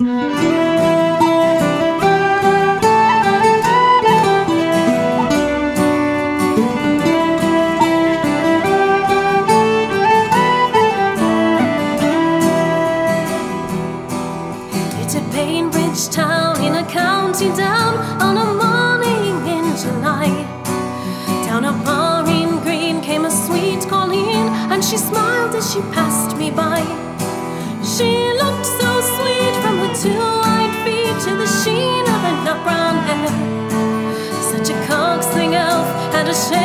It's a Bainbridge town in a county down on a morning in July. Down a bar in Green came a sweet Colleen, and she smiled as she passed me by. She looked so sweet from her two white feet to the sheen of her nut brown hair. Such a coaxing elf and a shame